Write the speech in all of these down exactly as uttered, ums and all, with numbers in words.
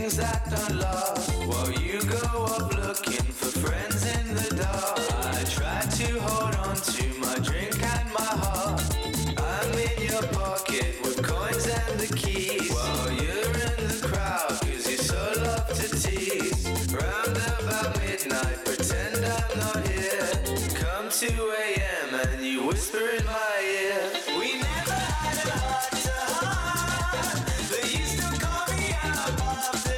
things that don't last. While you go off looking for friends in the dark, I try to hold on to my drink and my heart. I'm in your pocket with coins and the keys, while you're in the crowd cause you so love to tease. Round about midnight, pretend I'm not here. Come two a.m. and you whisper in my ear. We never had a heart to heart, but you still call me up after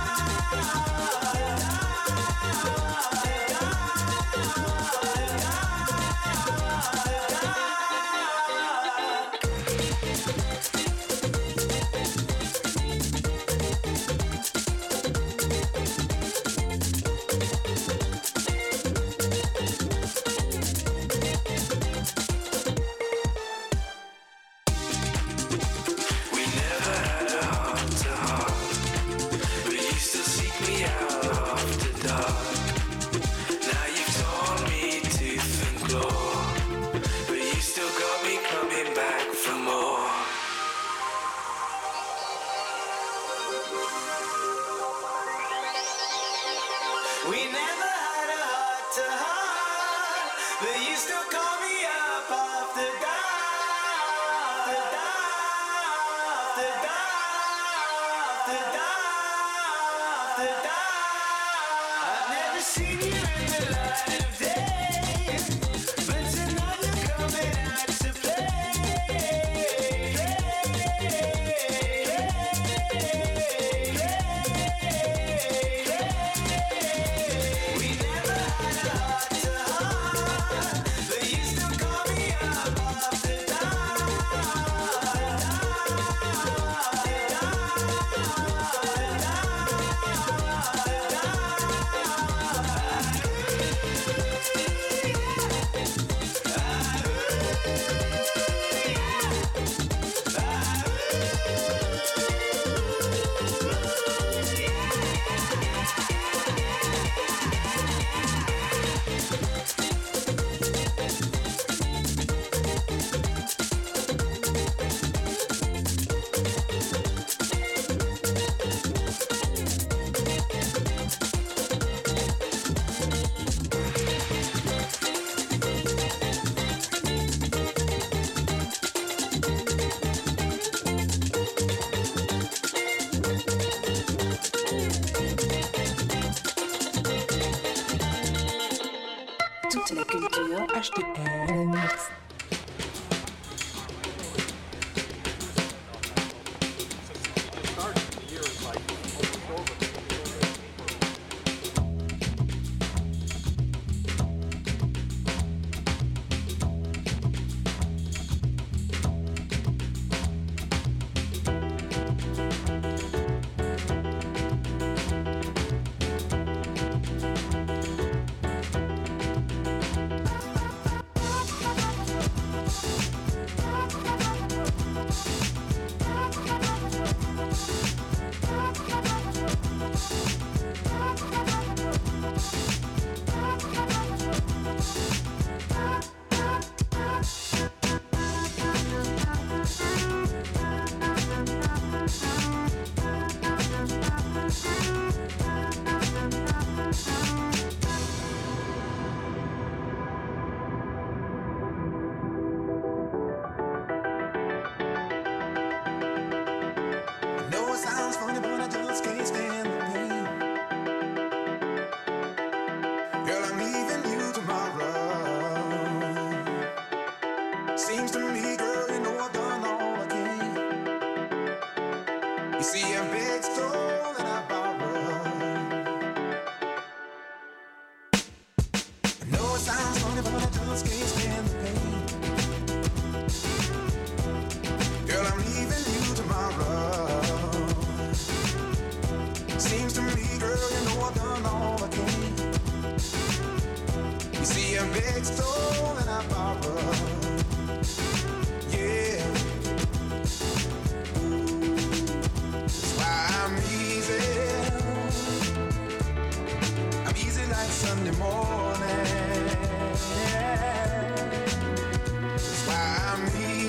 H T M Mix.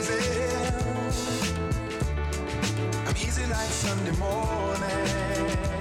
Sunday morning.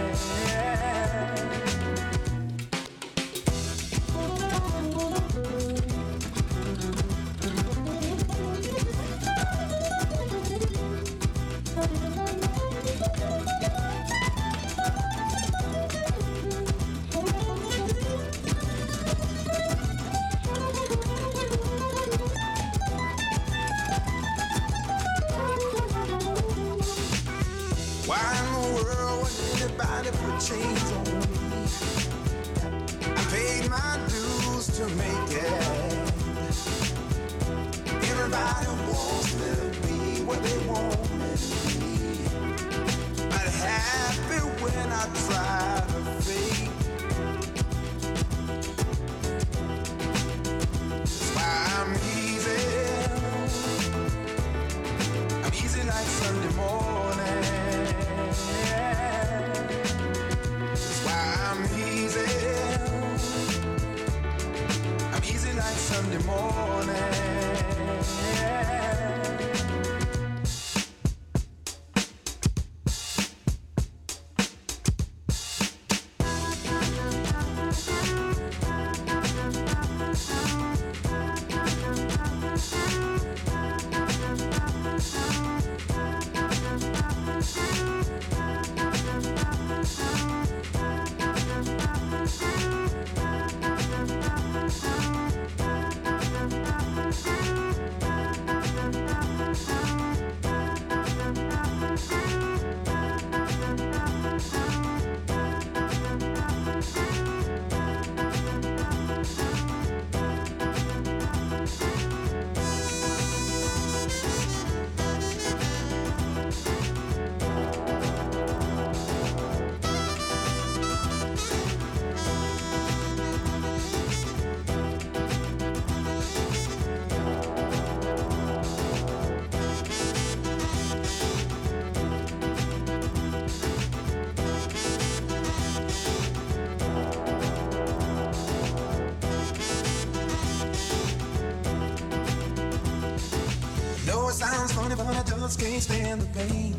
Sounds funny, but I just can't stand the pain.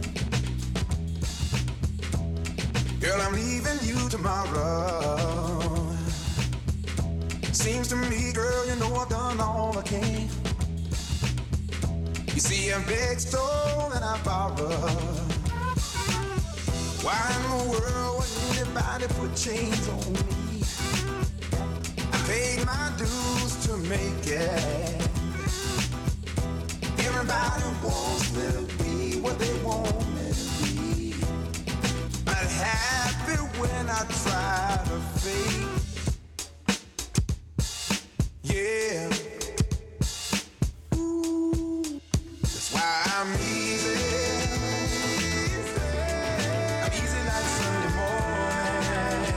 Girl, I'm leaving you tomorrow. Seems to me, girl, you know I've done all I can. You see, I begged, stole, and I borrowed. Why in the world would anybody put chains on me? I paid my dues to make it. Everybody wants me to be what they want me to be. But happy when I try to fake. Yeah. Ooh. That's why I'm easy. I'm easy like Sunday morning.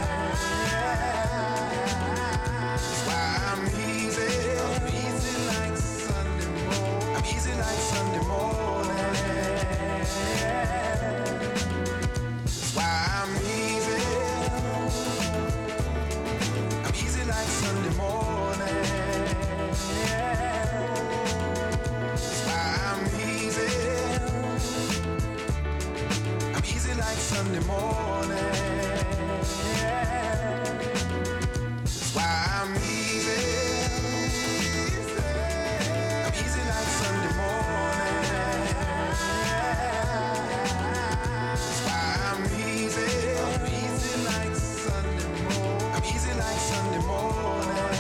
That's why I'm easy. I'm easy like Sunday morning. I'm easy like Sunday morning. That's why I'm easy. I'm easy like Sunday morning. That's why I'm easy. I'm easy like Sunday morning. That's why I'm easy. I'm easy like Sunday morning. That's why I'm easy. I'm easy like Sunday morning. I'm easy like Sunday morning.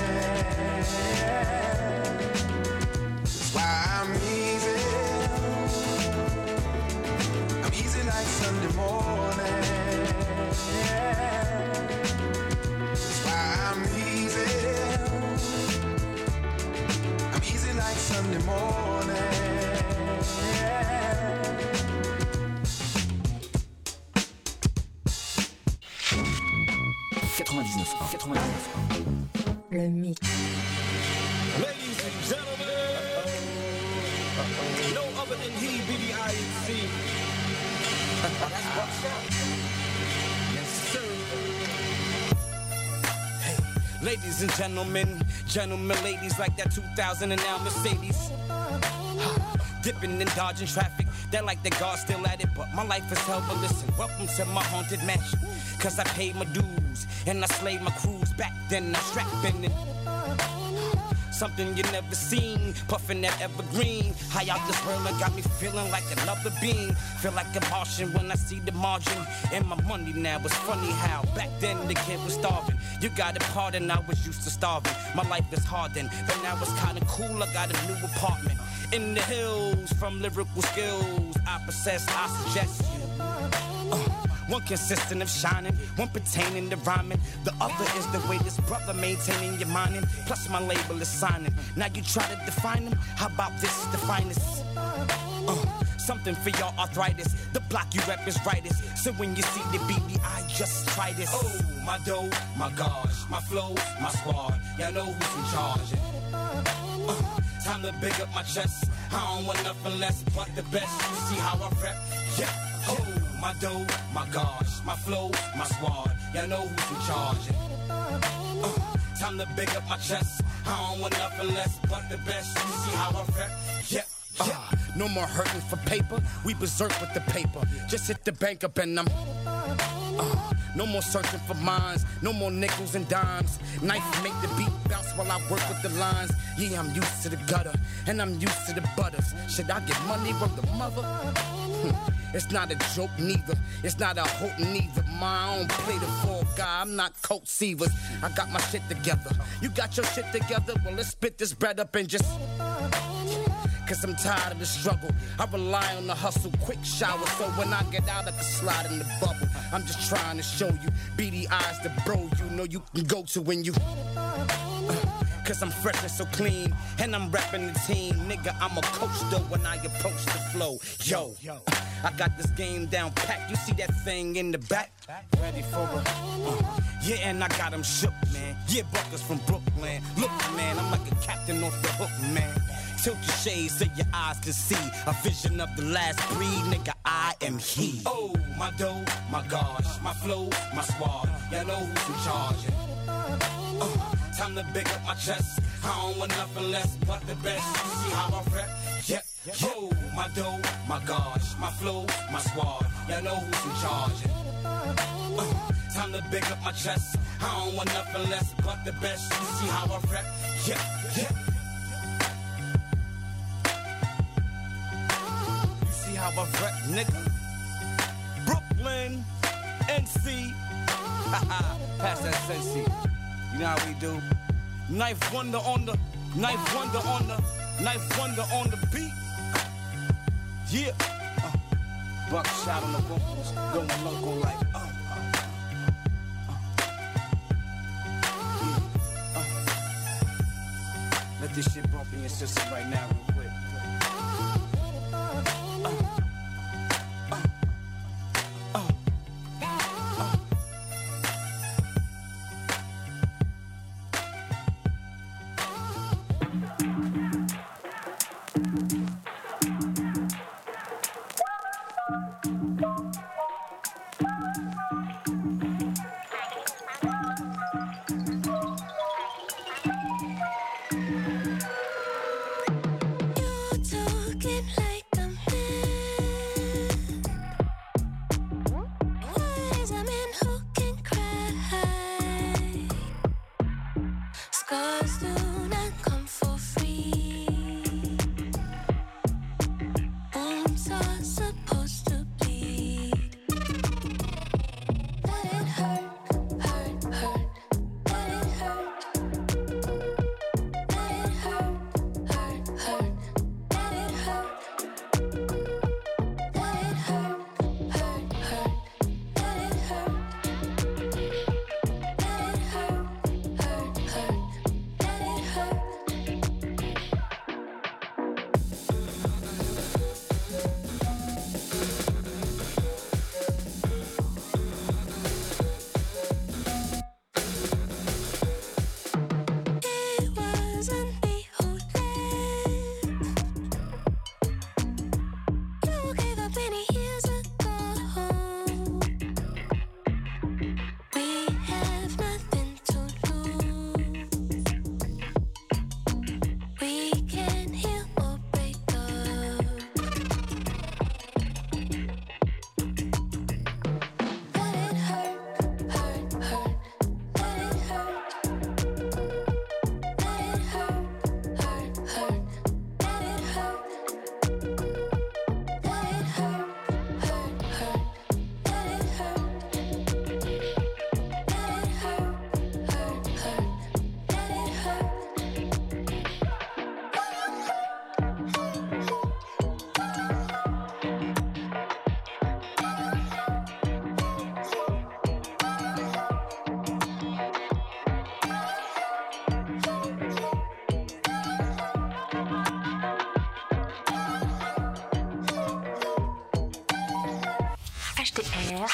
That's why I'm easy. I'm easy like Sunday morning. That's why I'm easy. I'm easy like Sunday morning. quatre-vingt-dix-neuf point un, quatre-vingt-dix-neuf point un. Le mix. Ladies and gentlemen, no other than he, B D I C. That's what's up. Yes, sir. Hey, ladies and gentlemen, gentlemen, ladies, like that two thousand and now Mercedes. Dipping and dodging traffic, They're like the God still at it, but my life is hell. But listen, welcome to my haunted mansion. Cause I paid my dues, and I slayed my crews. Back then I strapped in it. Something you never seen, puffin' that evergreen. High out this world, it got me feeling like another being. Feel like a Martian when I see the margin. And my money now, it's funny how back then the kid was starving. You got a pardon, I was used to starving. My life is hardened, but now it's kinda cool, I got a new apartment. In the hills, from lyrical skills I possess, I suggest you. Uh. One consistent of shining, one pertaining to rhyming. The other is the way this brother maintaining your mining. Plus my label is signing. Now you try to define him? How about this, the finest? Uh, something for your arthritis. The block you rep is rightest. So when you see the B B I, just try this. Oh, my dough, my gosh, my flow, my squad. Y'all know who's in charge. Uh, time to big up my chest. I don't want nothing less but the best. You see how I rep? Yeah. Oh, my dough, my gosh, my flow, my squad. Y'all know who's in charge. Uh, time to big up my chest. I don't want nothing less but the best. You see how I rep? Yeah. Uh, no more hurting for paper. We berserk with the paper. Just hit the bank up and I'm. Uh, no more searching for mines. No more nickels and dimes. Knife make the beat bounce while I work with the lines. Yeah, I'm used to the gutter and I'm used to the butters. Should I get money from the mother? It's not a joke neither, it's not a hope neither. My own play the fall guy, I'm not Coach Seavers. I got my shit together, you got your shit together. Well, let's spit this bread up and just. Cause I'm tired of the struggle, I rely on the hustle. Quick shower, so when I get out I can slide in the bubble. I'm just trying to show you, beady eyes the bro you know you can go to when you. uh, Cause I'm fresh and so clean, and I'm repping the team. Nigga, I'm a coach though when I approach the flow. Yo, I got this game down packed. You see that thing in the back? Ready for a, uh, yeah, and I got him shook, man. Yeah, Buckers from Brooklyn. Look, man, I'm like a captain off the hook, man. Tilt your shades so your eyes can see a vision of the last breed, nigga, I am he. Oh, my dough, my gosh, my flow, my squad. Y'all know who's in charge. Uh, time to big up my chest. I don't want nothing less but the best. You see how I rep? Yep. Yo, my dough, my gosh, my flow, my squad. Y'all know who's in charge. Uh, time to big up my chest. I don't want nothing less but the best. You see how I rep? Yep. Yep. You see how I rep, nigga? Brooklyn, N C. Pass that Sensi. You know how we do. Knife Wonder on the, Knife Wonder on the, Knife Wonder on the beat. Yeah. Uh, Buckshot on the vocals, going loco like. Uh, uh, uh, yeah. uh. Let this shit bump in your system right now, real quick. Uh. H T R.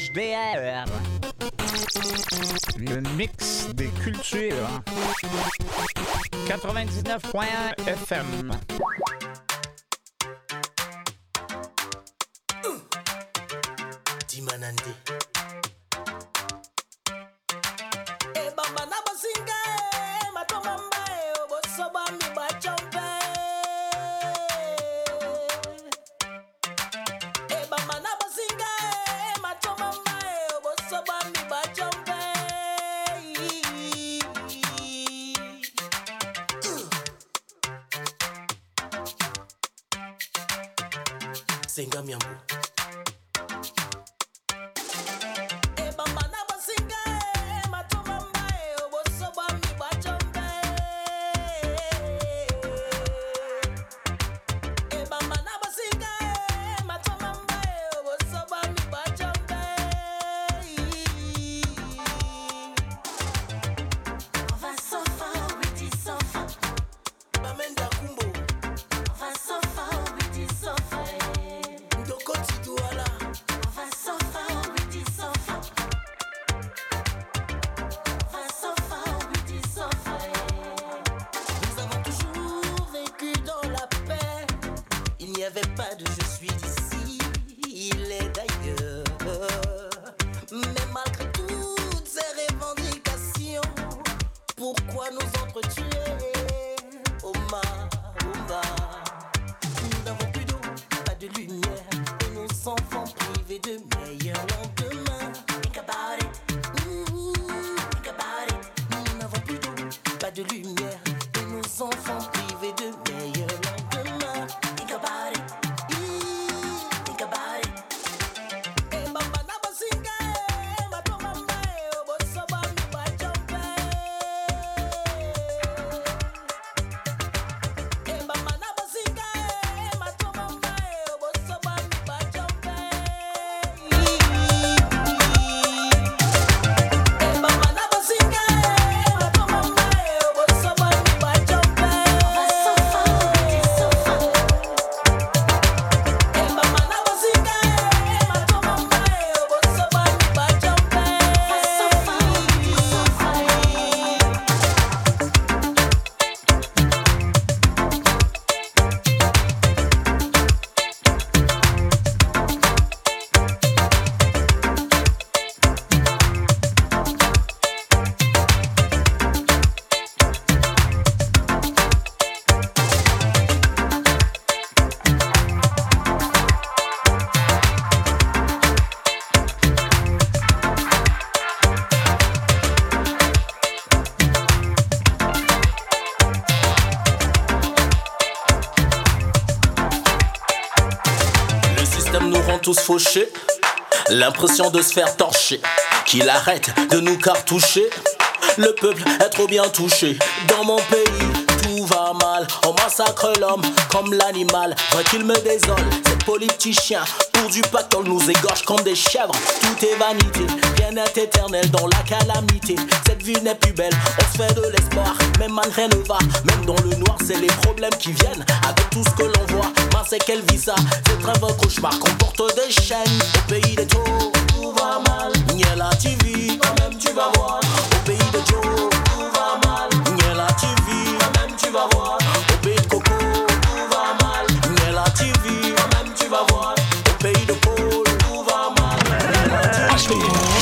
H D R. Le mix des cultures. quatre-vingt-dix-neuf point un F M. Dimanandi. Senga miambo. Tous fauchés, l'impression de se faire torcher. Qu'il arrête de nous cartoucher. Le peuple est trop bien touché. Dans mon pays, tout va mal. On massacre l'homme comme l'animal. Vrai qu'il me désole, ces politiciens pour du pactole nous égorgent comme des chèvres. Tout est vanité, rien n'est éternel dans la calamité. Cette vie n'est plus belle, on se fait de l'espoir. Même malgré ne va, même dans le noir, c'est les problèmes qui viennent avec tout ce que l'on voit. Mince, c'est qu'elle vit ça, c'est un vrai cauchemar qu'on porte des chaînes. Au pays des taux, tout va mal. Niais la T V, toi-même tu vas voir. Au pays de Joe, tout va mal. Niais la T V, toi-même tu vas voir. Au pays de Coco, tout va mal. Niais la T V, toi-même tu vas voir. Au pays de Paul, tout va mal. huit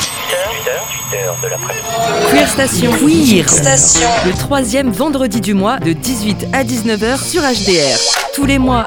heures de l'après-midi. Queer Station. Queer Station. Le troisième vendredi du mois de dix-huit à dix-neuf heures sur H D R. Tous les mois